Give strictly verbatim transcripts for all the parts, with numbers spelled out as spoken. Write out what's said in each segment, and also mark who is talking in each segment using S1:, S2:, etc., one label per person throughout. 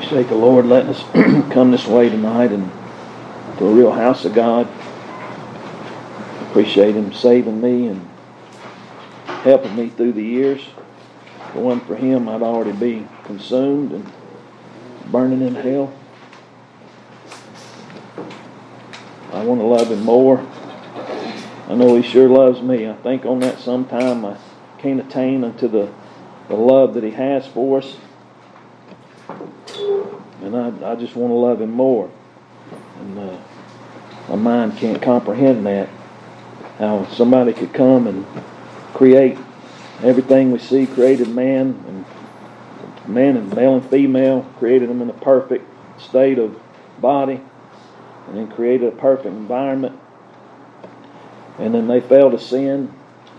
S1: Appreciate the Lord letting us come this way tonight and to a real house of God. Appreciate Him saving me and helping me through the years. If it wasn't for Him, I'd already be consumed and burning in hell. I want to love Him more. I know He sure loves me. I think on that sometime I can't attain unto the, the love that He has for us. And I, I just want to love Him more. And uh, my mind can't comprehend that. How somebody could come and create everything we see, created man, and man and male and female, created them in a perfect state of body, and then created a perfect environment. And then they fell to sin.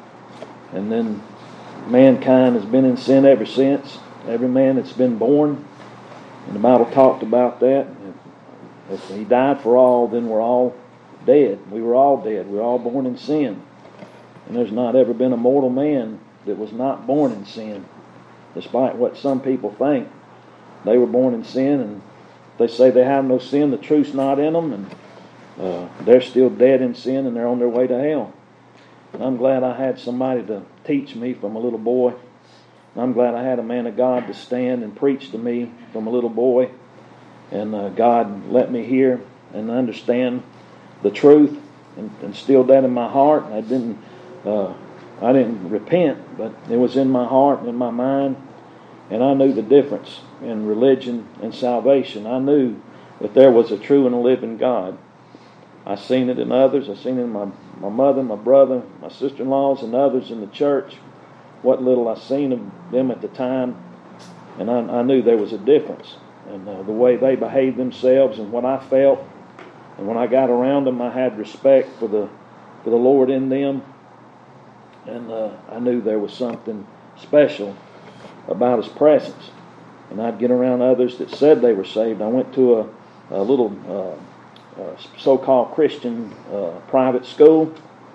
S1: And then mankind has been in sin ever since. Every man that's been born. And the Bible talked about that. If He died for all, then we're all dead. We were all dead. We were all born in sin. And there's not ever been a mortal man that was not born in sin. Despite what some people think. They were born in sin, and they say they have no sin. The truth's not in them, and uh, they're still dead in sin, and they're on their way to hell. And I'm glad I had somebody to teach me from a little boy. I'm glad I had a man of God to stand and preach to me from a little boy. And uh, God let me hear and understand the truth and instilled that in my heart. I didn't uh, I didn't repent, but it was in my heart and in my mind. And I knew the difference in religion and salvation. I knew that there was a true and a living God. I seen it in others. I seen it in my, my mother, my brother, my sister-in-laws, and others in the church. What little I seen of them at the time, and I, I knew there was a difference. And uh, the way they behaved themselves and what I felt, and when I got around them, I had respect for the for the Lord in them, and uh, I knew there was something special about His presence. And I'd get around others that said they were saved. I went to a, a little uh, uh, so-called Christian uh, private school.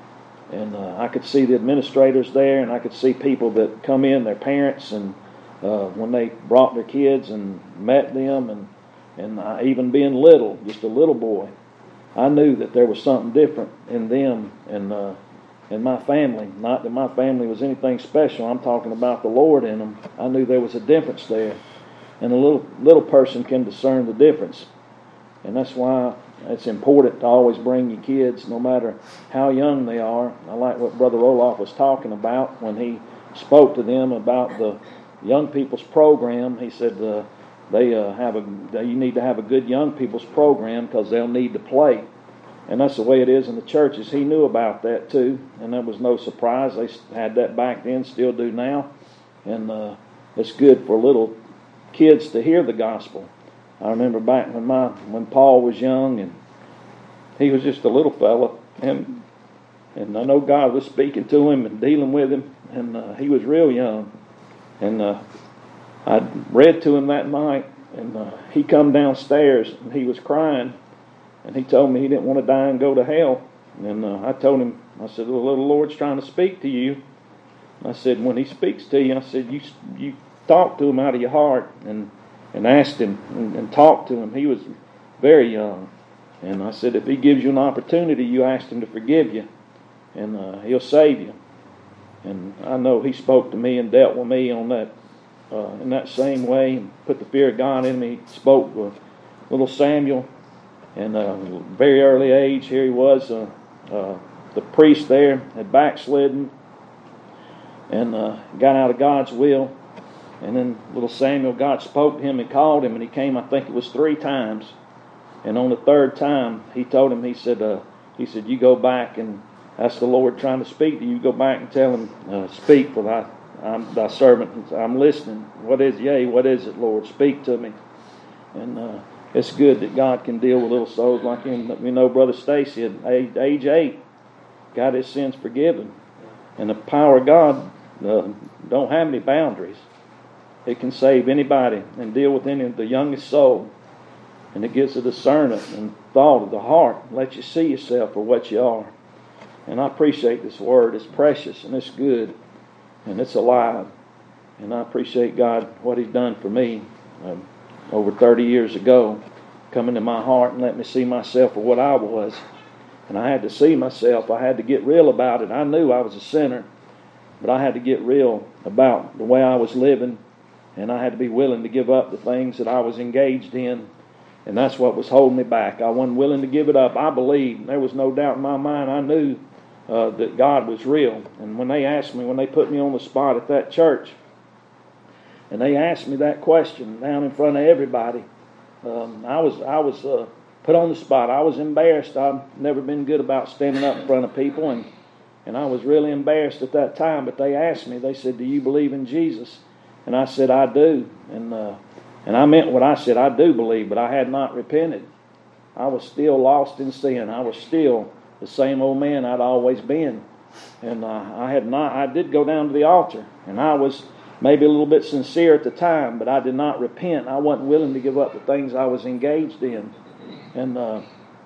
S1: And uh, I could see the administrators there, and I could see people that come in, their parents, and uh, when they brought their kids and met them, and and I, even being little, just a little boy, I knew that there was something different in them and uh, in my family. Not that my family was anything special. I'm talking about the Lord in them. I knew there was a difference there, and a little little person can discern the difference, and that's why it's important to always bring your kids, no matter how young they are. I like what Brother Roloff was talking about when he spoke to them about the young people's program. He said uh, they uh, have a they, you need to have a good young people's program because they'll need to play, and that's the way it is in the churches. He knew about that too, and that was no surprise. They had that back then, still do now, and uh, it's good for little kids to hear the gospel. I remember back when my when Paul was young, and he was just a little fella, and and I know God was speaking to him and dealing with him, and uh, he was real young, and uh, I read to him that night, and uh, he come downstairs and he was crying, and he told me he didn't want to die and go to hell, and uh, I told him, I said, well, the Lord's trying to speak to you. I said, when He speaks to you, I said, you you talk to Him out of your heart, and. and asked him and, and talked to him. He was very young. And I said, if He gives you an opportunity, you ask Him to forgive you, and uh, He'll save you. And I know He spoke to me and dealt with me on that uh, in that same way, and put the fear of God in me. He spoke with little Samuel, and uh, at a very early age, here he was, uh, uh, the priest there had backslidden and uh, got out of God's will. And then little Samuel, God spoke to him and called him, and he came, I think it was three times. And on the third time, He told him, he said, uh, he said, you go back, and that's the Lord trying to speak to you. You go back and tell Him, uh, speak, for thy, I'm thy servant. I'm listening. What is, yea, what is it, Lord? Speak to me. And uh, it's good that God can deal with little souls like him. You know, Brother Stacy, at age, age eight, got his sins forgiven. And the power of God uh, don't have any boundaries. It can save anybody and deal with any of the youngest soul. And it gives a discernment and thought of the heart. Let you see yourself for what you are. And I appreciate this word. It's precious and it's good. And it's alive. And I appreciate God, what He's done for me. Um, over thirty years ago come into my heart and let me see myself for what I was. And I had to see myself. I had to get real about it. I knew I was a sinner, but I had to get real about the way I was living, and I had to be willing to give up the things that I was engaged in, and that's what was holding me back. I wasn't willing to give it up. I believed. There was no doubt in my mind. I knew uh, that God was real. And when they asked me, when they put me on the spot at that church, and they asked me that question down in front of everybody, um, I was I was uh, put on the spot. I was embarrassed. I've never been good about standing up in front of people, and and I was really embarrassed at that time. But they asked me. They said, "Do you believe in Jesus?" And I said, "I do." And uh, and I meant what I said. I do believe, but I had not repented. I was still lost in sin. I was still the same old man I'd always been. And uh, I had not. I did go down to the altar, and I was maybe a little bit sincere at the time, but I did not repent. I wasn't willing to give up the things I was engaged in. And uh,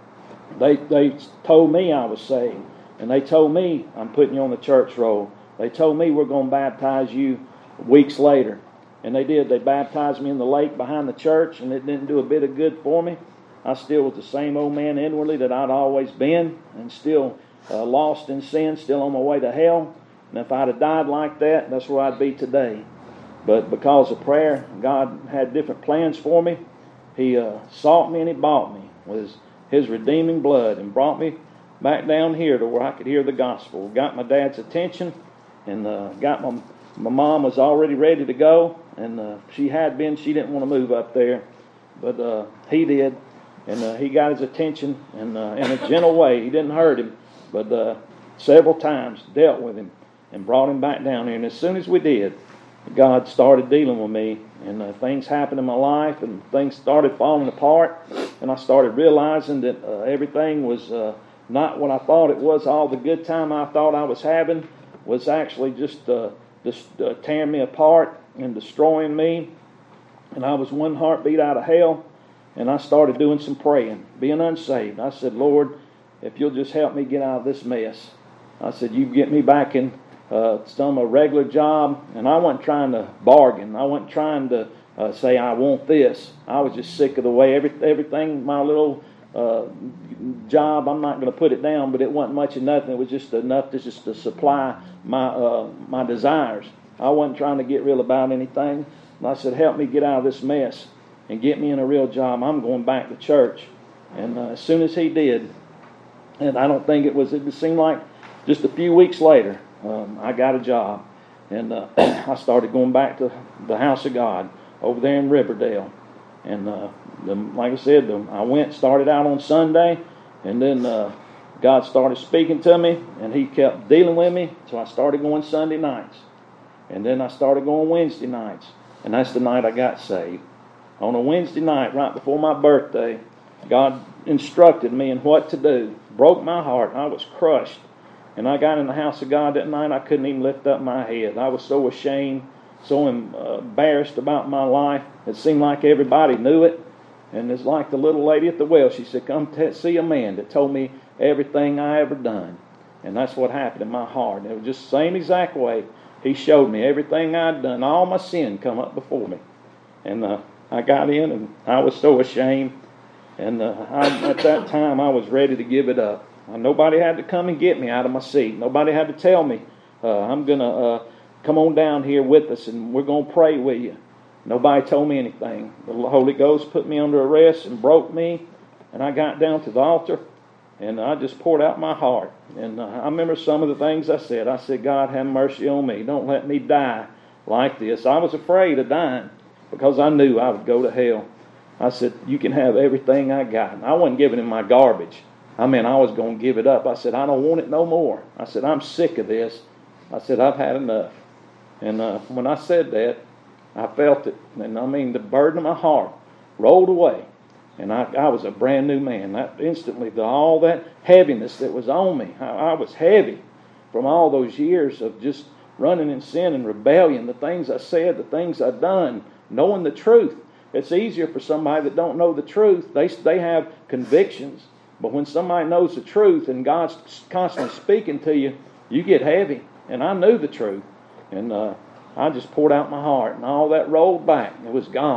S1: they they told me I was saved, and they told me, "I'm putting you on the church roll." They told me, "We're going to baptize you weeks later." And they did. They baptized me in the lake behind the church, and it didn't do a bit of good for me. I still was the same old man inwardly that I'd always been, and still uh, lost in sin, still on my way to hell. And if I'd have died like that, that's where I'd be today. But because of prayer, God had different plans for me. He uh, sought me and He bought me with His, his redeeming blood and brought me back down here to where I could hear the gospel. Got my dad's attention, and uh, got my my mom was already ready to go, and uh, she had been. She didn't want to move up there, but uh, he did, and uh, he got his attention, and uh, in a gentle way. He didn't hurt him, but uh, several times dealt with him and brought him back down here. And as soon as we did, God started dealing with me, and uh, things happened in my life, and things started falling apart, and I started realizing that uh, everything was uh, not what I thought it was. All the good time I thought I was having was actually just, uh, just uh, tearing me apart and destroying me, and I was one heartbeat out of hell. And I started doing some praying, being unsaved. I said, "Lord, if you'll just help me get out of this mess." I said, "You get me back in Uh, some a regular job," and I wasn't trying to bargain. I wasn't trying to uh, say I want this. I was just sick of the way every everything. My little uh, job, I'm not going to put it down, but it wasn't much of nothing. It was just enough to just to supply my uh, my desires. I wasn't trying to get real about anything. And I said, "Help me get out of this mess and get me in a real job. I'm going back to church." And uh, as soon as he did, and I don't think it was. It seemed like just a few weeks later. Um, I got a job, and uh, I started going back to the house of God over there in Riverdale. And uh, the, like I said, the, I went, started out on Sunday, and then uh, God started speaking to me, and He kept dealing with me, so I started going Sunday nights. And then I started going Wednesday nights, and that's the night I got saved. On a Wednesday night, right before my birthday, God instructed me in what to do. Broke my heart. I was crushed. And I got in the house of God that night, I couldn't even lift up my head. I was so ashamed, so embarrassed about my life. It seemed like everybody knew it. And it's like the little lady at the well. She said, "Come t- see a man that told me everything I ever done." And that's what happened in my heart. And it was just the same exact way. He showed me everything I'd done. All my sin come up before me. And uh, I got in, and I was so ashamed. And uh, I, at that time, I was ready to give it up. Nobody had to come and get me out of my seat. Nobody had to tell me, uh, "I'm going to uh, come on down here with us and we're going to pray with you." Nobody told me anything. The Holy Ghost put me under arrest and broke me. And I got down to the altar and I just poured out my heart. And uh, I remember some of the things I said. I said, "God, have mercy on me. Don't let me die like this." I was afraid of dying because I knew I would go to hell. I said, "You can have everything I got." And I wasn't giving him my garbage. I mean, I was going to give it up. I said, "I don't want it no more." I said, "I'm sick of this." I said, "I've had enough." And uh, when I said that, I felt it. And I mean, the burden of my heart rolled away. And I, I was a brand new man. That instantly, the, all that heaviness that was on me, I, I was heavy from all those years of just running in sin and rebellion, the things I said, the things I've done, knowing the truth. It's easier for somebody that don't know the truth. They, they have convictions. But when somebody knows the truth and God's constantly speaking to you, you get heavy. And I knew the truth. And uh, I just poured out my heart. And all that rolled back. It was gone.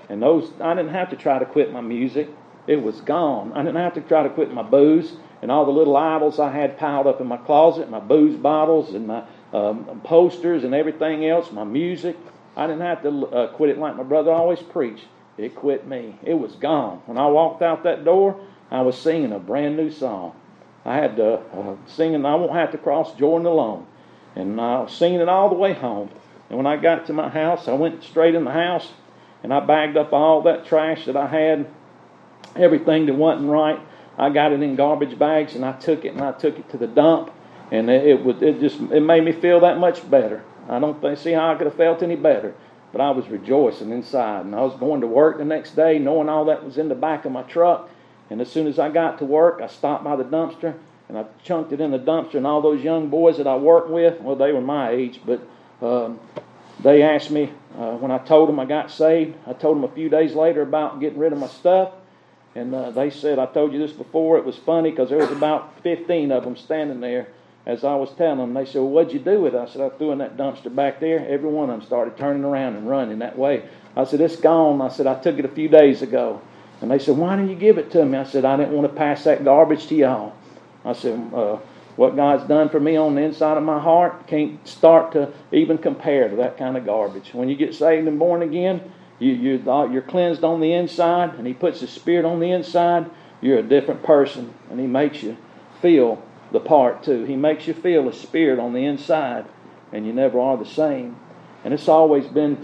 S1: And those, I didn't have to try to quit my music. It was gone. I didn't have to try to quit my booze and all the little idols I had piled up in my closet, my booze bottles and my um, posters and everything else, my music. I didn't have to uh, quit it like my brother always preached. It quit me. It was gone. When I walked out that door, I was singing a brand new song. I had to uh, singing, I won't have to cross Jordan alone. And I was singing it all the way home. And when I got to my house, I went straight in the house and I bagged up all that trash that I had, everything that wasn't right. I got it in garbage bags and I took it and I took it to the dump. And it, it was it just it made me feel that much better. I don't think, see how I could have felt any better. But I was rejoicing inside. And I was going to work the next day knowing all that was in the back of my truck. And as soon as I got to work, I stopped by the dumpster and I chunked it in the dumpster. And all those young boys that I worked with, well, they were my age, but um, they asked me, uh, when I told them I got saved, I told them a few days later about getting rid of my stuff. And uh, they said, I told you this before. It was funny because there was about fifteen of them standing there as I was telling them. They said, well, what'd you do with it? I said, I threw in that dumpster back there. Every one of them started turning around and running that way. I said, it's gone. I said, I took it a few days ago. And they said, why didn't you give it to me? I said, I didn't want to pass that garbage to y'all. I said, uh, what God's done for me on the inside of my heart can't start to even compare to that kind of garbage. When you get saved and born again, you, you're, you're cleansed on the inside, and He puts His Spirit on the inside. You're a different person, and He makes you feel the part too. He makes you feel His Spirit on the inside, and you never are the same. And it's always been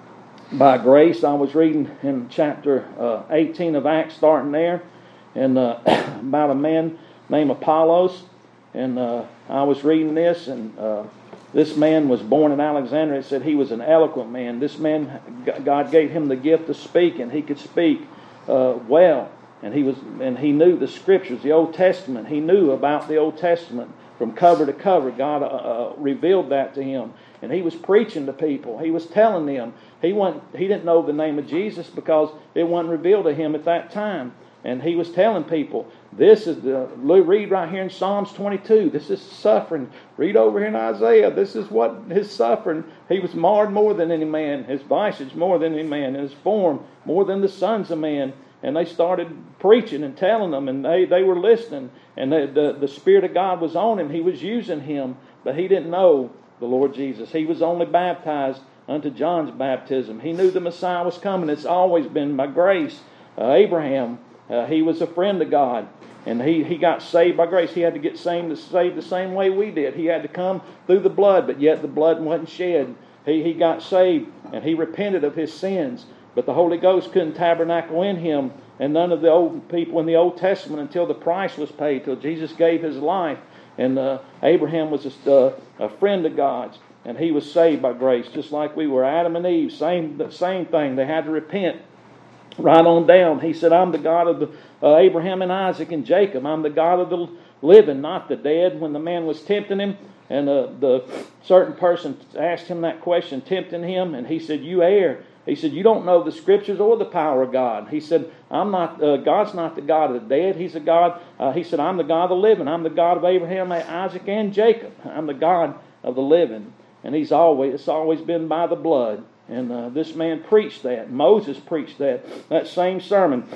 S1: by grace. I was reading in chapter uh, eighteen of Acts, starting there, and uh, about a man named Apollos. And uh, I was reading this, and uh, this man was born in Alexandria. It said he was an eloquent man. This man, God gave him the gift of speaking. He could speak uh, well, and he was, and he knew the Scriptures, the Old Testament. He knew about the Old Testament from cover to cover. God uh, uh, revealed that to him, and he was preaching to people. He was telling them. He wasn't, He didn't know the name of Jesus because it wasn't revealed to him at that time. And he was telling people, this is the, read right here in Psalms twenty-two, this is suffering. Read over here in Isaiah, this is what his suffering. He was marred more than any man, his visage more than any man, and his form more than the sons of men. And they started preaching and telling them, and they, they were listening. And the, the, the Spirit of God was on him. He was using him, but he didn't know the Lord Jesus. He was only baptized unto John's baptism. He knew the Messiah was coming. It's always been by grace. Uh, Abraham, Uh, he was a friend of God, and he, he got saved by grace. He had to get saved, saved the same way we did. He had to come through the blood, but yet the blood wasn't shed. He, he got saved, and he repented of his sins, but the Holy Ghost couldn't tabernacle in him, and none of the old people in the Old Testament until the price was paid, till Jesus gave his life. And uh, Abraham was a, uh, a friend of God's, and he was saved by grace, just like we were. Adam and Eve, same, same thing. They had to repent. Right on down. He said, I'm the God of the, uh, Abraham and Isaac and Jacob. I'm the God of the living, not the dead. When the man was tempting him, and uh, the certain person asked him that question, tempting him, and he said, you err. He said, you don't know the Scriptures or the power of God. He said, I'm not. Uh, God's not the God of the dead. He's a God. Uh, he said, I'm the God of the living. I'm the God of Abraham, Isaac, and Jacob. I'm the God of the living. And he's always, it's always been by the blood. And uh, this man preached that. Moses preached that. That same sermon.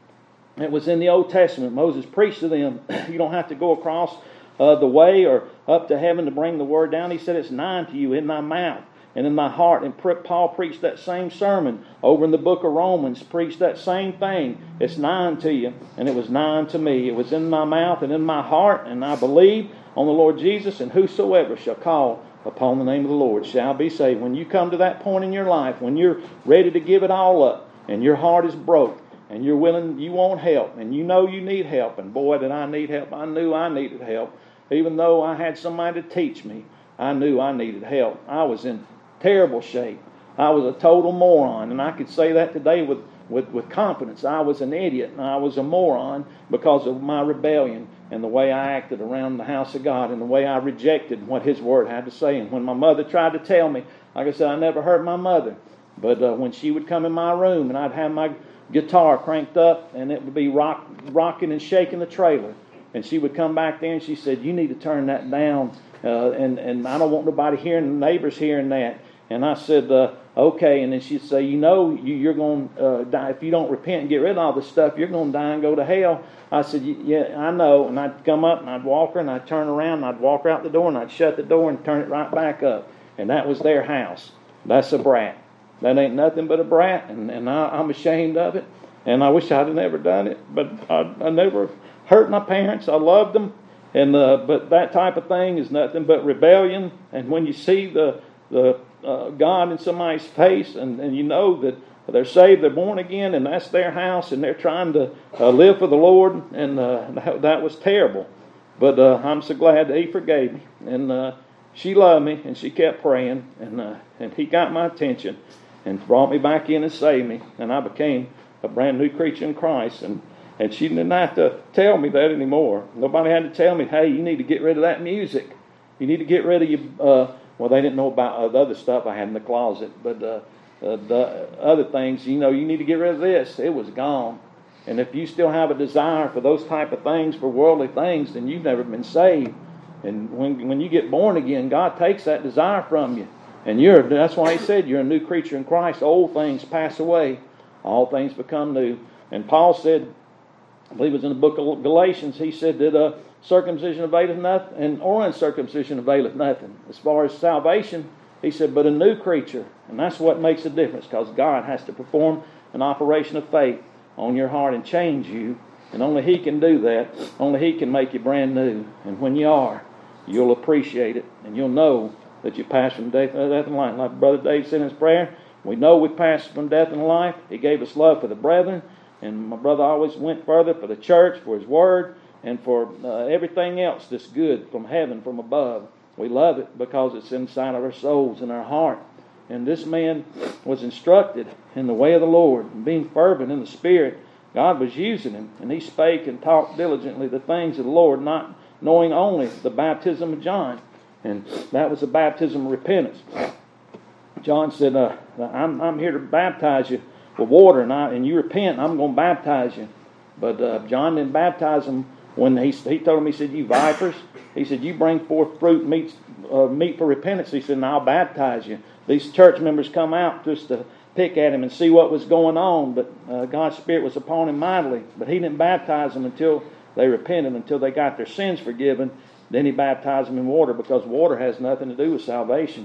S1: It was in the Old Testament. Moses preached to them. You don't have to go across uh, the way or up to heaven to bring the word down. He said, it's nigh to you in thy mouth and in thy heart. And Paul preached that same sermon over in the book of Romans. Preached that same thing. It's nigh unto you, and it was nigh unto me. It was in my mouth and in my heart, and I believe on the Lord Jesus, and whosoever shall call upon the name of the Lord shall be saved. When you come to that point in your life, when you're ready to give it all up, and your heart is broke, and you're willing, you want help, and you know you need help, and boy, did I need help. I knew I needed help. Even though I had somebody to teach me, I knew I needed help. I was in terrible shape. I was a total moron, and I could say that today with, with, with confidence. I was an idiot, and I was a moron because of my rebellion and the way I acted around the house of God and the way I rejected what His Word had to say. And when my mother tried to tell me, like I said, I never hurt my mother, but uh, when she would come in my room and I'd have my guitar cranked up and it would be rock, rocking and shaking the trailer, and she would come back there and she said, you need to turn that down, uh, and, and I don't want nobody hearing, the neighbors hearing that. And I said, uh, okay. And then she'd say, you know, you, you're going to uh, die. If you don't repent and get rid of all this stuff, you're going to die and go to hell. I said, yeah, I know. And I'd come up and I'd walk her and I'd turn around and I'd walk her out the door and I'd shut the door and turn it right back up. And that was their house. That's a brat. That ain't nothing but a brat, and, and I, I'm ashamed of it. And I wish I'd have never done it, but I, I never hurt my parents. I loved them, and uh, but that type of thing is nothing but rebellion. And when you see the the uh, God in somebody's face, and, and you know that they're saved, they're born again, and that's their house, and they're trying to uh, live for the Lord, and uh, that, that was terrible. But uh, I'm so glad that He forgave me, and uh, she loved me, and she kept praying, and uh, and He got my attention, and brought me back in and saved me, and I became a brand new creature in Christ. And, and she didn't have to tell me that anymore. Nobody had to tell me, hey, you need to get rid of that music. You need to get rid of your, uh, well, they didn't know about uh, the other stuff I had in the closet, but uh, uh, the other things, you know, you need to get rid of this. It was gone. And if you still have a desire for those type of things, for worldly things, then you've never been saved. And when when you get born again, God takes that desire from you. And you're that's why He said you're a new creature in Christ. Old things pass away. All things become new. And Paul said, I believe it was in the book of Galatians, he said that uh, circumcision availeth nothing, and or uncircumcision availeth nothing. As far as salvation, he said, but a new creature. And that's what makes a difference, because God has to perform an operation of faith on your heart and change you. And only He can do that. Only He can make you brand new. And when you are, you'll appreciate it, and you'll know that you pass from death, uh, death and life. Like Brother Dave said in his prayer, we know we passed from death and life. He gave us love for the brethren. And my brother always went further for the church, for his word, and for uh, everything else that's good from heaven, from above. We love it because it's inside of our souls and our heart. And this man was instructed in the way of the Lord, and being fervent in the Spirit. God was using him, and he spake and talked diligently the things of the Lord, not knowing only the baptism of John. And that was the baptism of repentance. John said, uh, I'm, I'm here to baptize you with water, and, I, and you repent, I'm going to baptize you. But uh, John didn't baptize him when he, he told him, he said, you vipers. He said, you bring forth fruit, meat, uh, meat for repentance. He said, and I'll baptize you. These church members come out just to pick at him and see what was going on, but uh, God's Spirit was upon him mightily. But he didn't baptize them until they repented, until they got their sins forgiven. Then he baptized them in water, because water has nothing to do with salvation.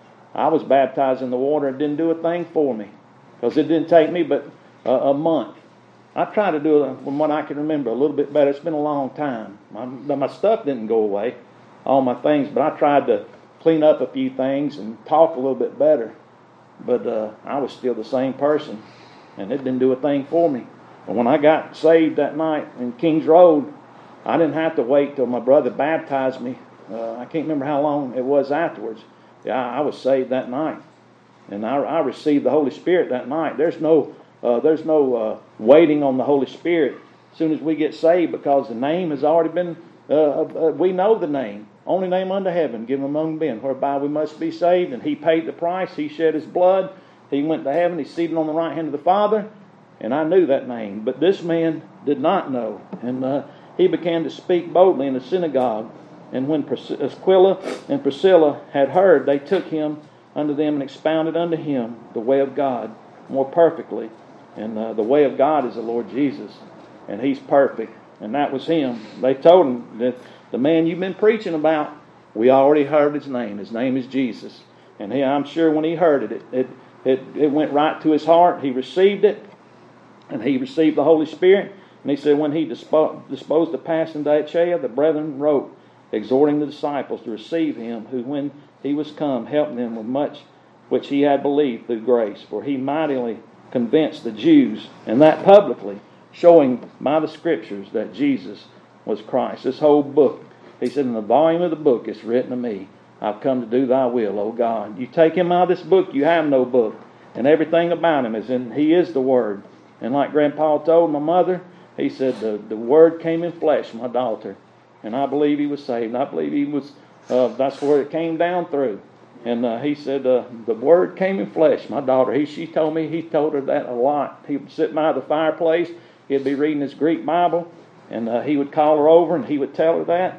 S1: I was baptized in the water. It didn't do a thing for me, because it didn't take me but a, a month. I tried to do it from what I can remember a little bit better. It's been a long time. My, my stuff didn't go away, all my things, but I tried to clean up a few things and talk a little bit better. But uh, I was still the same person, and it didn't do a thing for me. And when I got saved that night in Kings Road, I didn't have to wait till my brother baptized me. Uh, I can't remember how long it was afterwards. Yeah, I was saved that night, and I, I received the Holy Spirit that night. There's no, uh, there's no uh, waiting on the Holy Spirit as soon as we get saved, because the name has already been. Uh, uh, we know the name, only name under heaven, given among men, whereby we must be saved. And He paid the price. He shed His blood. He went to heaven. He's seated on the right hand of the Father, and I knew that name. But this man did not know, and uh, he began to speak boldly in the synagogue. And when Aquila and Priscilla had heard, they took him unto them and expounded unto him the way of God more perfectly. And uh, the way of God is the Lord Jesus, and He's perfect. And that was him. They told him that the man you've been preaching about, we already heard his name. His name is Jesus. And he, I'm sure when he heard it, it, it, it, it went right to his heart. He received it, and he received the Holy Spirit. And he said when he dispo- disposed to pass into Achaia, the brethren wrote, exhorting the disciples to receive him, who when he was come helped them with much which he had believed through grace. For he mightily convinced the Jews, and that publicly, showing by the Scriptures that Jesus was Christ. This whole book, he said, in the volume of the book it's written of me. I've come to do thy will, O God. You take him out of this book, you have no book. And everything about him is in, he is the Word. And like Grandpa told my mother, he said, the, the Word came in flesh, my daughter. And I believe he was saved. I believe he was, uh, that's where it came down through. And uh, he said, uh, the Word came in flesh, my daughter. He, she told me, he told her that a lot. He would sit by the fireplace. He'd be reading his Greek Bible. And uh, he would call her over and he would tell her that.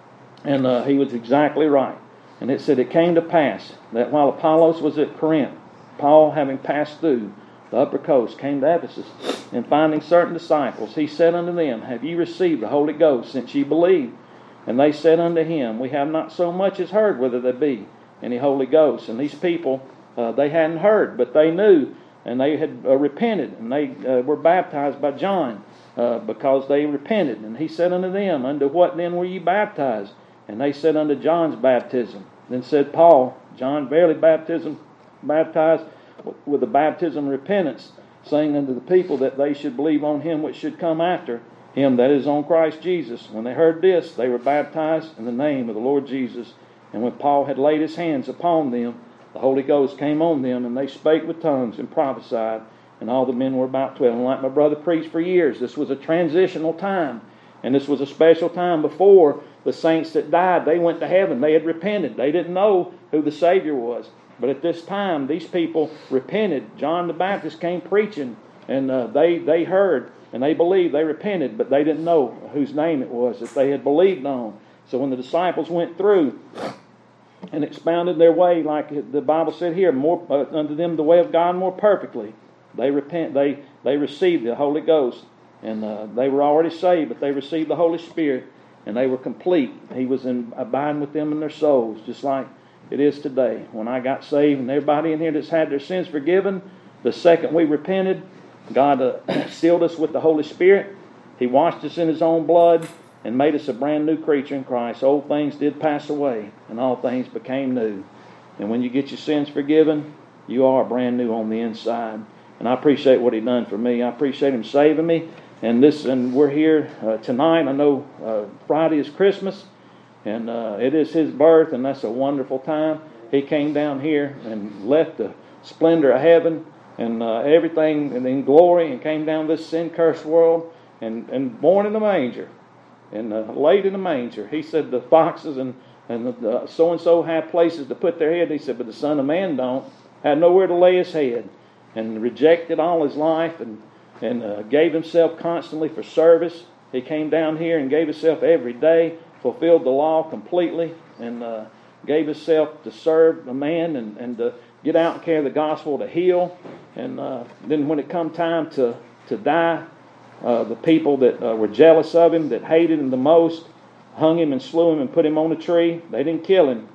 S1: And uh, he was exactly right. And it said, it came to pass that while Apollos was at Corinth, Paul, having passed through the upper coast, came to Ephesus, and finding certain disciples, he said unto them, Have ye received the Holy Ghost since ye believed? And they said unto him, We have not so much as heard whether there be any Holy Ghost. And these people, uh, they hadn't heard, but they knew, and they had uh, repented, and they uh, were baptized by John uh, because they repented. And he said unto them, Unto what then were ye baptized? And they said, Unto John's baptism. Then said Paul, John verily baptism baptized with the baptism of repentance, saying unto the people that they should believe on him which should come after him, that is, on Christ Jesus. When they heard this, they were baptized in the name of the Lord Jesus. And when Paul had laid his hands upon them, the Holy Ghost came on them, and they spake with tongues and prophesied. And all the men were about twelve. And like my brother preached for years, this was a transitional time. And this was a special time before the saints that died, they went to heaven. They had repented. They didn't know who the Savior was. But at this time, these people repented. John the Baptist came preaching, and uh, they, they heard, and they believed. They repented, but they didn't know whose name it was that they had believed on. So when the disciples went through and expounded their way, like the Bible said here, more uh, unto them the way of God more perfectly, they repent. They they received the Holy Ghost, and uh, they were already saved, but they received the Holy Spirit, and they were complete. He was in, abiding with them in their souls, just like it is today. When I got saved, and everybody in here that's had their sins forgiven, the second we repented, God uh, sealed us with the Holy Spirit. He washed us in His own blood and made us a brand new creature in Christ. Old things did pass away, and all things became new. And when you get your sins forgiven, you are brand new on the inside. And I appreciate what He done for me. I appreciate Him saving me. And this, and we're here uh, tonight. I know uh, Friday is Christmas, and uh, it is His birth, and that's a wonderful time. He came down here and left the splendor of heaven and uh, everything and in glory, and came down this sin-cursed world and, and born in a manger and uh, laid in a manger. He said the foxes and, and the, the so-and-so have places to put their head. He said, but the Son of Man don't. Had nowhere to lay His head, and rejected all His life, and and uh, gave Himself constantly for service. He came down here and gave Himself every day, fulfilled the law completely, and uh, gave Himself to serve the man and, and to get out and carry the gospel, to heal. And uh, then when it come time to, to die, uh, the people that uh, were jealous of Him, that hated Him the most, hung Him and slew Him and put Him on a tree. They didn't kill Him,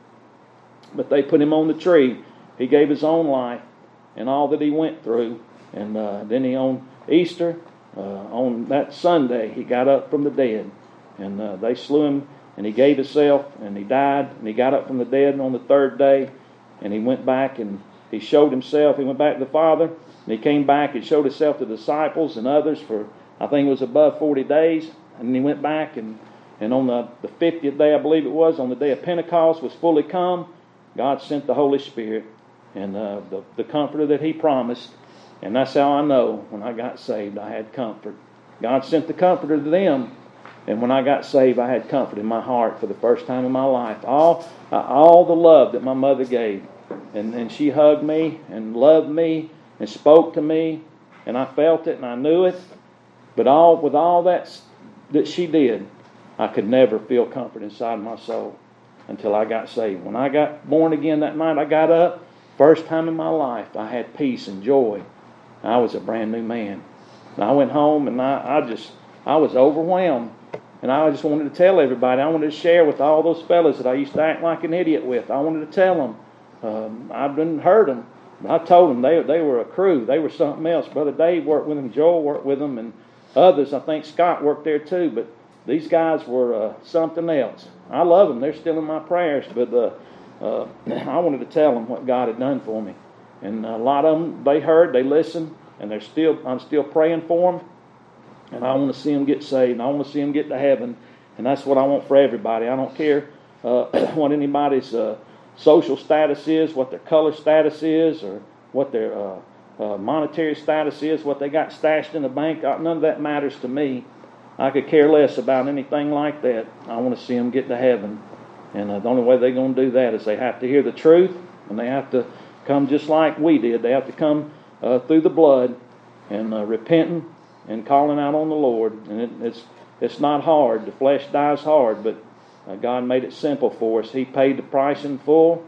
S1: but they put Him on the tree. He gave His own life and all that He went through. And uh, then He on Easter, uh, on that Sunday, He got up from the dead. And uh, they slew Him, and He gave Himself, and He died, and He got up from the dead on the third day. And He went back and He showed Himself. He went back to the Father, and He came back and showed Himself to the disciples and others for, I think it was above forty days. And then He went back, and, and on the, the fiftieth day, I believe it was, on the day of Pentecost was fully come, God sent the Holy Spirit and uh, the, the Comforter that He promised. And that's how I know when I got saved I had comfort. God sent the Comforter to them. And when I got saved, I had comfort in my heart for the first time in my life. All uh, all the love that my mother gave. And, and she hugged me and loved me and spoke to me. And I felt it and I knew it. But all with all that that she did, I could never feel comfort inside my soul until I got saved. When I got born again that night, I got up. First time in my life, I had peace and joy. I was a brand new man. And I went home and I, I just, I was overwhelmed. And I just wanted to tell everybody. I wanted to share with all those fellas that I used to act like an idiot with. I wanted to tell them. Um, I didn't hurt them. I told them they, they were a crew. They were something else. Brother Dave worked with them. Joel worked with them. And others, I think Scott worked there too. But these guys were uh, something else. I love them. They're still in my prayers. But uh, uh, I wanted to tell them what God had done for me. And a lot of them, they heard, they listened, and they're still. I'm still praying for them. And I want to see them get saved, and I want to see them get to heaven. And that's what I want for everybody. I don't care uh, what anybody's uh, social status is, what their color status is, or what their uh, uh, monetary status is, what they got stashed in the bank. None of that matters to me. I could care less about anything like that. I want to see them get to heaven. And uh, the only way they're going to do that is they have to hear the truth, and they have to come just like we did. They have to come uh, through the blood and uh, repenting and calling out on the Lord. And it, it's it's not hard. The flesh dies hard, but uh, God made it simple for us. He paid the price in full,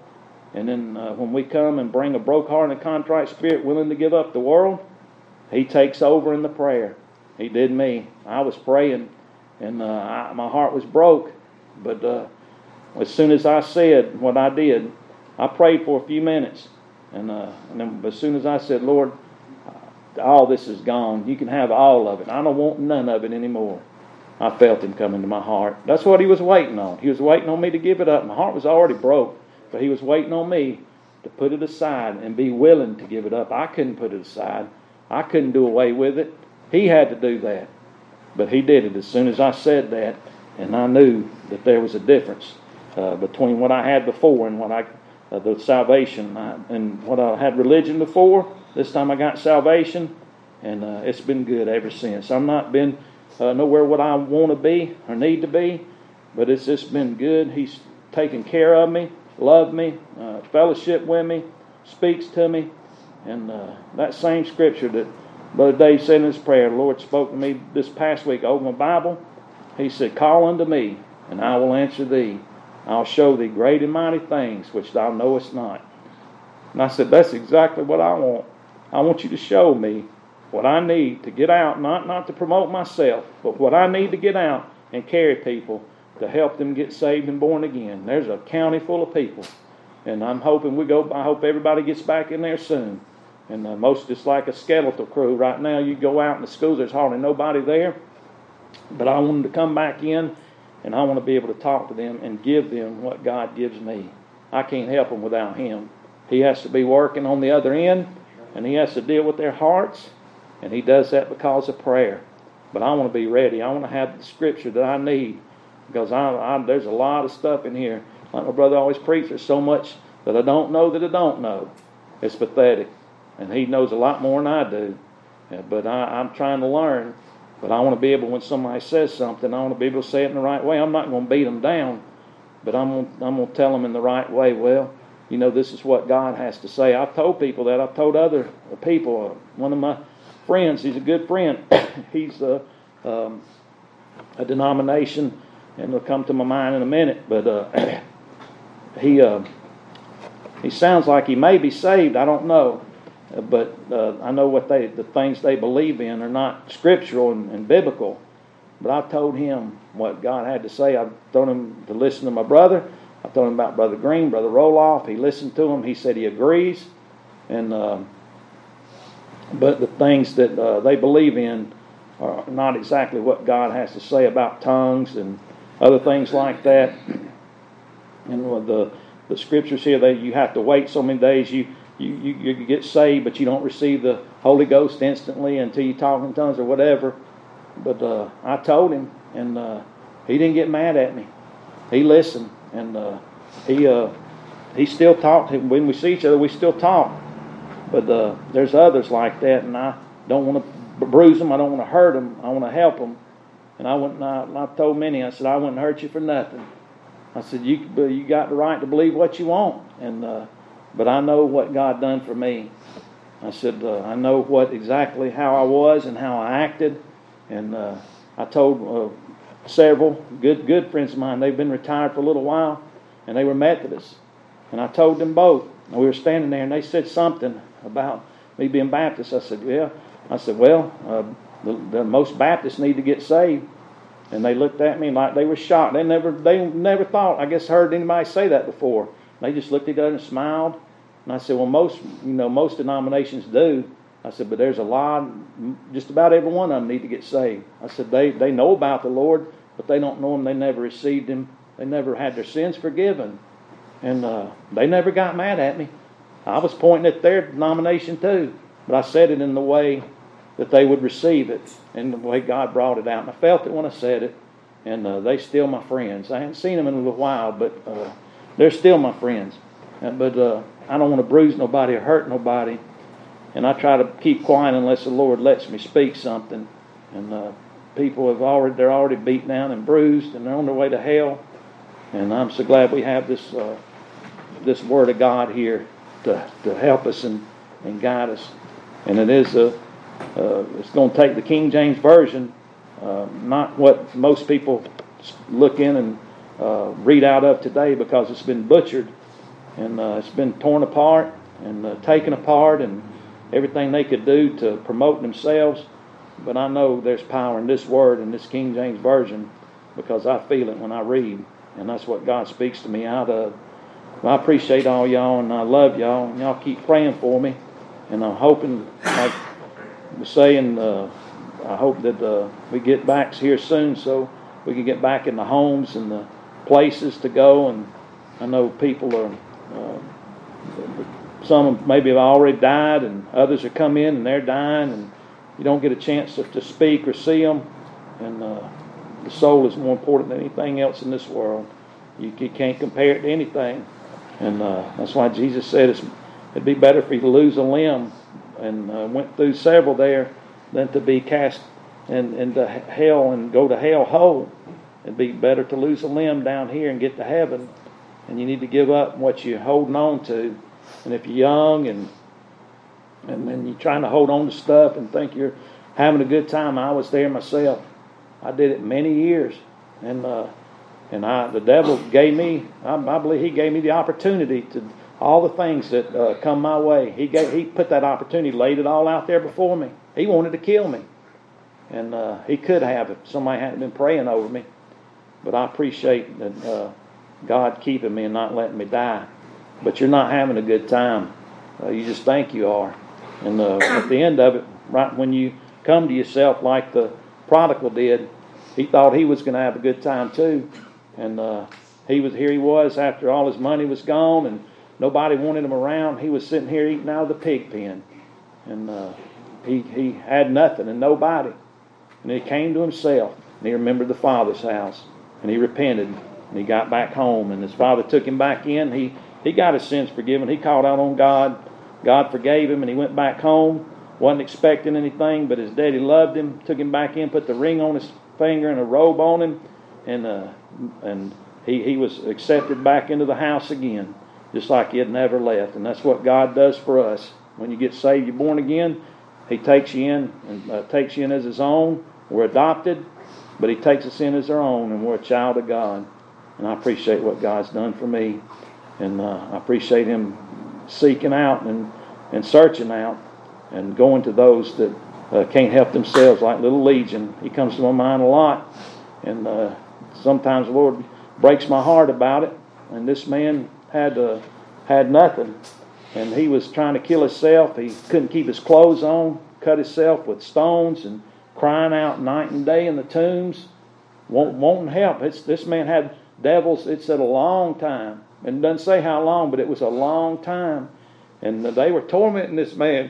S1: And then uh, when we come and bring a broken heart and a contrite spirit willing to give up the world, He takes over in the prayer. He did me. I was praying, and uh, I, my heart was broke. But uh, as soon as I said what I did, I prayed for a few minutes. And, uh, and then as soon as I said, Lord, all this is gone. You can have all of it. I don't want none of it anymore. I felt Him come into my heart. That's what He was waiting on. He was waiting on me to give it up. My heart was already broke, but He was waiting on me to put it aside and be willing to give it up. I couldn't put it aside. I couldn't do away with it. He had to do that. But He did it as soon as I said that, and I knew that there was a difference uh, between what I had before and what I, uh, the salvation, I, and what I had religion before. This time I got salvation, and uh, it's been good ever since. I've not been uh, nowhere what I want to be or need to be, but it's just been good. He's taken care of me, loved me, uh, fellowship with me, speaks to me. And uh, that same scripture that Brother Dave said in his prayer, the Lord spoke to me this past week over my Bible. He said, call unto me, and I will answer thee. I'll show thee great and mighty things which thou knowest not. And I said, that's exactly what I want. I want you to show me what I need to get out, not, not to promote myself, but what I need to get out and carry people to help them get saved and born again. There's a county full of people, and I'm hoping we go. I hope everybody gets back in there soon. And uh, most just like a skeletal crew right now. You go out in the schools, there's hardly nobody there. But I want them to come back in, and I want to be able to talk to them and give them what God gives me. I can't help them without Him. He has to be working on the other end, and He has to deal with their hearts, and He does that because of prayer. But I want to be ready. I want to have the scripture that I need, because I, I, there's a lot of stuff in here. Like my brother always preaches, there's so much that I don't know that I don't know. It's pathetic. And he knows a lot more than I do. Yeah, but I, I'm trying to learn. But I want to be able, when somebody says something, I want to be able to say it in the right way. I'm not going to beat them down, but I'm going to, I'm going to tell them in the right way. Well, you know, this is what God has to say. I've told people that. I've told other people. Uh, one of my friends, he's a good friend. he's uh, um, a denomination, and it'll come to my mind in a minute. But uh, he uh, he sounds like he may be saved. I don't know. Uh, but uh, I know what they the things they believe in are not scriptural and, and biblical. But I told him what God had to say. I told him to listen to my brother. I told him about Brother Green, Brother Roloff. He listened to him. He said he agrees. And uh, but the things that uh, they believe in are not exactly what God has to say about tongues and other things like that. And the the scriptures here, that you have to wait so many days. You you you, you get saved, but you don't receive the Holy Ghost instantly until you talk in tongues or whatever. But uh, I told him, and uh, he didn't get mad at me. He listened, and uh, he uh, he still talked. When we see each other, we still talk. But uh, there's others like that, and I don't want to bruise them. I don't want to hurt them. I want to help them. And I went. And I, I told many. I said, I wouldn't hurt you for nothing. I said, you you got the right to believe what you want, and uh, but I know what God done for me. I said, uh, I know what exactly how I was and how I acted. And uh, I told uh, several good good friends of mine, they've been retired for a little while, and they were Methodists. And I told them both. And we were standing there, and they said something about me being Baptist. I said, yeah. I said, well, uh, the, the most Baptists need to get saved. And they looked at me like they were shocked. They never they never thought, I guess, heard anybody say that before. They just looked at each other and smiled. And I said, well, most you know most denominations do. I said, but there's a lot, just about every one of them need to get saved. I said, they, they know about the Lord, but they don't know Him. They never received Him. They never had their sins forgiven. And uh, they never got mad at me. I was pointing at their denomination too, but I said it in the way that they would receive it and the way God brought it out. And I felt it when I said it, and uh, they still my friends. I haven't seen them in a little while, but uh, they're still my friends. Uh, but uh, I don't want to bruise nobody or hurt nobody. And I try to keep quiet unless the Lord lets me speak something. And uh, people have already, they're already beat down and bruised, and they're on their way to hell. And I'm so glad we have this uh, this Word of God here to, to help us and, and guide us. And it is a, uh, it's going to take the King James Version, uh, not what most people look in and uh, read out of today, because it's been butchered. and uh, it's been torn apart and uh, taken apart, and everything they could do to promote themselves. But I know there's power in this word, in this King James Version, because I feel it when I read, and that's what God speaks to me out of. Well, I appreciate all y'all, and I love y'all, and y'all keep praying for me. And I'm hoping, like I was saying, uh, I hope that uh, we get back here soon so we can get back in the homes and the places to go. And I know people are, uh, some maybe have already died, and others are come in and they're dying, and you don't get a chance to, to speak or see them. And uh, the soul is more important than anything else in this world. You, you can't compare it to anything. And uh, that's why Jesus said it's, it'd be better for you to lose a limb, and uh, went through several there, than to be cast in, into hell and go to hell whole. It'd be better to lose a limb down here and get to heaven. And you need to give up what you're holding on to. And if you're young and and then you're trying to hold on to stuff and think you're having a good time, I was there myself. I did it many years, and uh, and I the devil gave me. I, I believe he gave me the opportunity to all the things that uh, come my way. He gave he put that opportunity, laid it all out there before me. He wanted to kill me, and uh, he could have if somebody hadn't been praying over me. But I appreciate that uh, God keeping me and not letting me die. But you're not having a good time. Uh, you just think you are. And uh, at the end of it, right when you come to yourself like the prodigal did, he thought he was going to have a good time too. And uh, he was here he was after all his money was gone and nobody wanted him around. He was sitting here eating out of the pig pen. And uh, he, he had nothing and nobody. And he came to himself, and he remembered the Father's house. And he repented, and he got back home. And his father took him back in. He, he got his sins forgiven. He called out on God. God forgave him, and he went back home. Wasn't expecting anything, but his daddy loved him. Took him back in, put the ring on his finger and a robe on him. And uh, and he, he was accepted back into the house again, just like he had never left. And that's what God does for us. When you get saved, you're born again, he takes you in and uh, takes you in as his own. We're adopted, but he takes us in as our own, and we're a child of God. And I appreciate what God's done for me. And uh, I appreciate him seeking out and, and searching out and going to those that uh, can't help themselves, like little Legion. He comes to my mind a lot. And uh, sometimes the Lord breaks my heart about it. And this man had uh, had nothing. And he was trying to kill himself. He couldn't keep his clothes on, cut himself with stones, and crying out night and day in the tombs, wanting help. It's, this man had devils, it's at a long time. And it doesn't say how long, but it was a long time. And they were tormenting this man.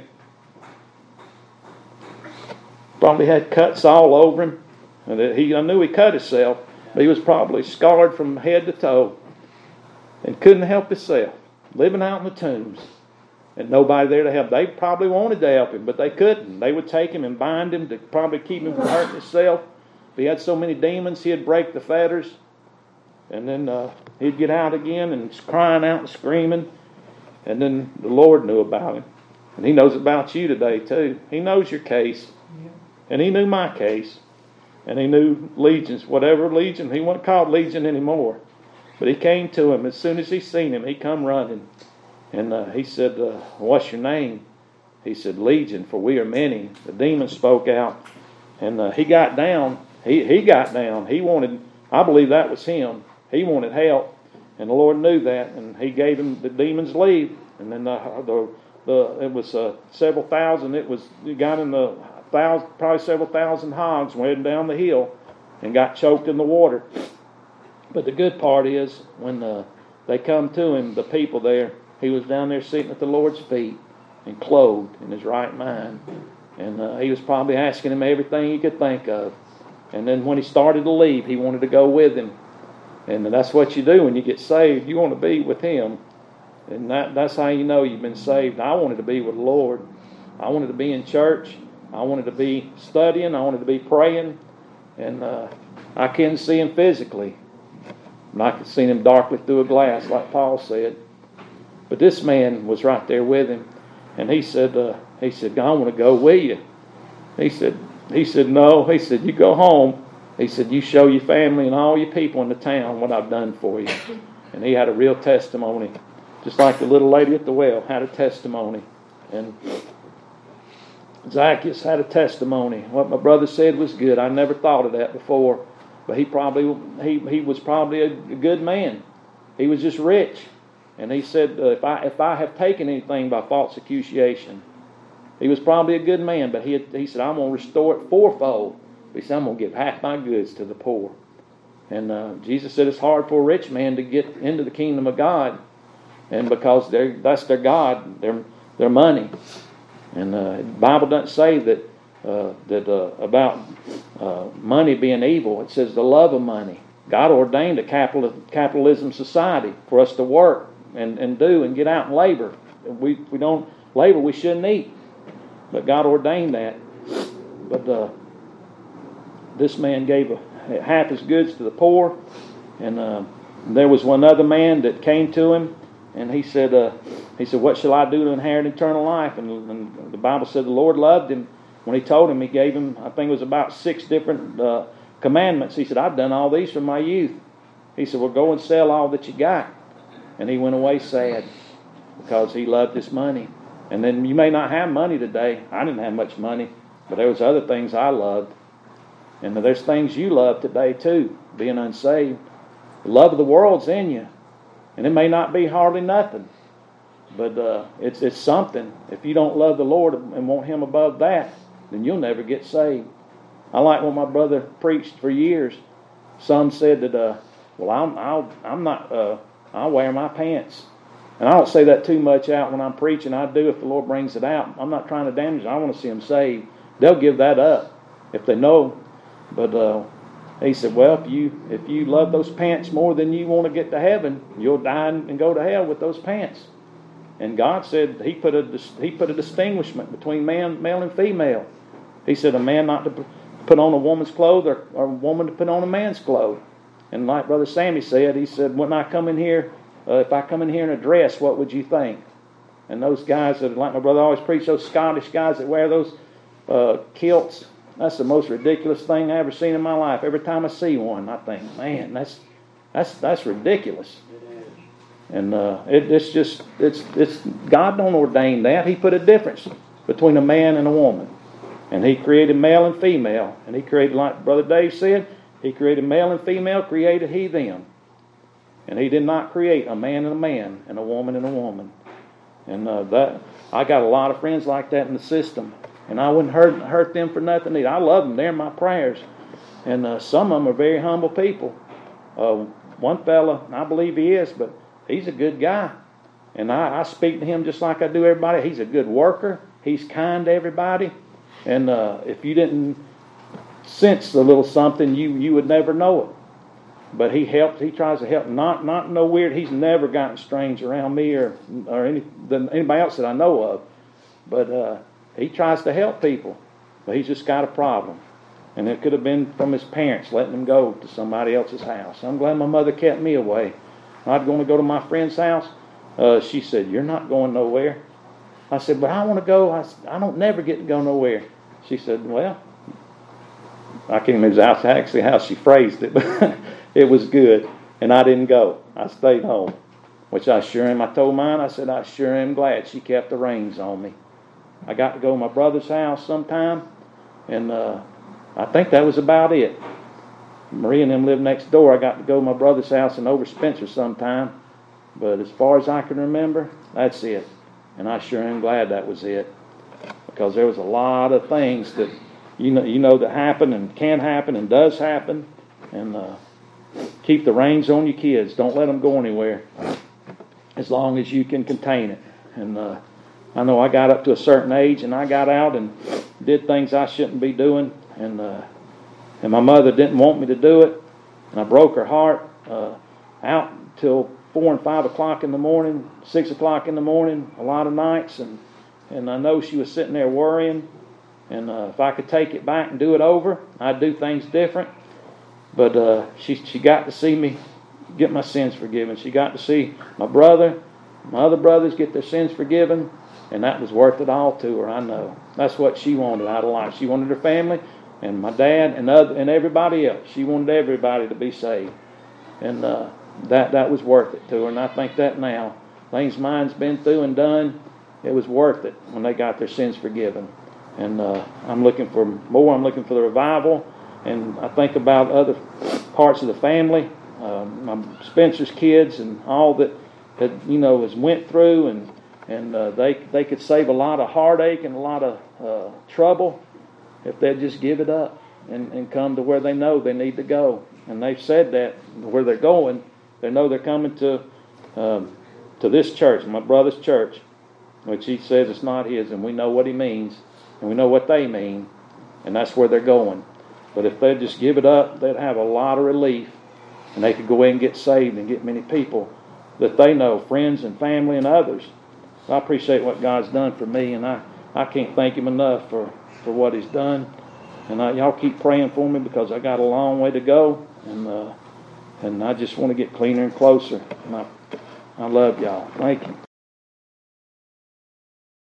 S1: Probably had cuts all over him. And he, I knew he cut himself, but he was probably scarred from head to toe. And couldn't help himself, living out in the tombs. And nobody there to help. They probably wanted to help him, but they couldn't. They would take him and bind him to probably keep him from hurting himself. If he had so many demons, he'd break the fetters. And then uh, he'd get out again and crying out and screaming. And then the Lord knew about him. And he knows about you today too. He knows your case. And he knew my case. And he knew Legion's, whatever Legion. He wasn't called Legion anymore. But he came to him. As soon as he seen him, he come running. And uh, he said, uh, what's your name? He said, Legion, for we are many. The demon spoke out. And uh, he got down. He, he got down. He wanted, I believe that was him. He wanted help. And the Lord knew that. And he gave him the demons leave. And then the, the, the it was uh, several thousand. It was, he got in the thousand, probably several thousand hogs went down the hill and got choked in the water. But the good part is when uh, they come to him, the people there, he was down there sitting at the Lord's feet and clothed in his right mind. And uh, he was probably asking him everything he could think of. And then when he started to leave, he wanted to go with him. And that's what you do when you get saved. You want to be with him. And that, that's how you know you've been saved. I wanted to be with the Lord. I wanted to be in church. I wanted to be studying. I wanted to be praying. And uh, I couldn't see him physically. And I could see him darkly through a glass, like Paul said. But this man was right there with him. And he said, uh, he said, I want to go with you. He said, he said, no. He said, you go home. He said, you show your family and all your people in the town what I've done for you. And he had a real testimony Just like the little lady at the well had a testimony. And Zacchaeus had a testimony. What my brother said was good. I never thought of that before. But he probably he, he was probably a, a good man. He was just rich. And he said, uh, if I if I have taken anything by false accusation, he was probably a good man, but he had, he said, I'm going to restore it fourfold. He said, I'm going to give half my goods to the poor. And uh, Jesus said it's hard for a rich man to get into the kingdom of God, and because they're, that's their God, their their money. And uh, the Bible doesn't say that uh, that uh, about uh, money being evil. It says the love of money. God ordained a capital, capitalism society for us to work and, and do and get out and labor. We we don't labor, we shouldn't eat. But God ordained that. But uh, this man gave a, half his goods to the poor. And uh, there was one other man that came to him, and he said, uh, he said, what shall I do to inherit eternal life? And, and the Bible said the Lord loved him. When he told him, he gave him, I think it was about six different uh, commandments. He said, I've done all these from my youth. He said, well, go and sell all that you got. And he went away sad because he loved his money. And then you may not have money today. I didn't have much money, but there was other things I loved. And there's things you love today too, being unsaved. The love of the world's in you. And it may not be hardly nothing, but uh, it's it's something. If you don't love the Lord and want Him above that, then you'll never get saved. I like what my brother preached for years. Some said that, uh, well, I'm I'll, I'm not, uh, I'll wear my pants. And I don't say that too much out when I'm preaching. I do if the Lord brings it out. I'm not trying to damage it. I want to see them saved. They'll give that up if they know. But uh, he said, well, if you if you love those pants more than you want to get to heaven, you'll die and go to hell with those pants. And God said He put a He put a distinguishment between man, male and female. He said a man not to put on a woman's clothes, or, or a woman to put on a man's clothes. And like Brother Sammy said, he said, when I come in here, uh, if I come in here in a dress, what would you think? And those guys that, like my brother always preached, those Scottish guys that wear those uh, kilts, that's the most ridiculous thing I ever seen in my life. Every time I see one, I think, man, that's that's that's ridiculous. And uh, it, it's just it's it's God don't ordain that. He put a difference between a man and a woman, and He created male and female. And He created, like Brother Dave said, He created male and female. Created He them, and He did not create a man and a man and a woman and a woman. And uh, that I got a lot of friends like that in the system. And I wouldn't hurt hurt them for nothing either. I love them. They're in my prayers. And uh, some of them are very humble people. Uh, one fella, I believe he is, but he's a good guy. And I, I speak to him just like I do everybody. He's a good worker. He's kind to everybody. And uh, if you didn't sense a little something, you, you would never know it. But he helps. He tries to help. Not not no weird. He's never gotten strange around me or or any than anybody else that I know of. But uh, he tries to help people, but he's just got a problem. And it could have been from his parents letting him go to somebody else's house. I'm glad my mother kept me away. I'd going to go to my friend's house. Uh, she said, you're not going nowhere. I said, but I want to go. I, I don't never get to go nowhere. She said, well, I can't remember actually how she phrased it, but it was good. And I didn't go. I stayed home, which I sure am. I told mine, I said, I sure am glad she kept the reins on me. I got to go to my brother's house sometime, and uh, I think that was about it. Maria and them live next door. I got to go to my brother's house in Over Spencer sometime, but as far as I can remember, that's it. And I sure am glad that was it, because there was a lot of things that you know you know that happen and can happen and does happen. And uh, keep the reins on your kids. Don't let them go anywhere, as long as you can contain it. And uh, I know I got up to a certain age and I got out and did things I shouldn't be doing, and uh, and my mother didn't want me to do it, and I broke her heart uh, out till four and five o'clock in the morning, six o'clock in the morning, a lot of nights, and and I know she was sitting there worrying, and uh, if I could take it back and do it over, I'd do things different. But uh, she she got to see me get my sins forgiven. She got to see my brother, my other brothers get their sins forgiven. And that was worth it all to her, I know. That's what she wanted out of life. She wanted her family and my dad and other and everybody else. She wanted everybody to be saved. And uh, that that was worth it to her. And I think that now. things mine's been through and done, it was worth it when they got their sins forgiven. And uh, I'm looking for more. I'm looking for the revival. And I think about other parts of the family, uh, my Spencer's kids and all that, that you know, has went through. And, and uh, they, they could save a lot of heartache and a lot of uh, trouble if they'd just give it up and, and come to where they know they need to go. And they've said that where they're going, they know they're coming to um, to this church, my brother's church, which he says it's not his, and we know what he means, and we know what they mean, and that's where they're going. But if they'd just give it up, they'd have a lot of relief, and they could go in and get saved and get many people that they know, friends and family and others. So I appreciate what God's done for me, and I, I can't thank Him enough for, for what He's done. And I, y'all keep praying for me because I got a long way to go, and uh, and I just want to get cleaner and closer. And I, I love y'all. Thank you.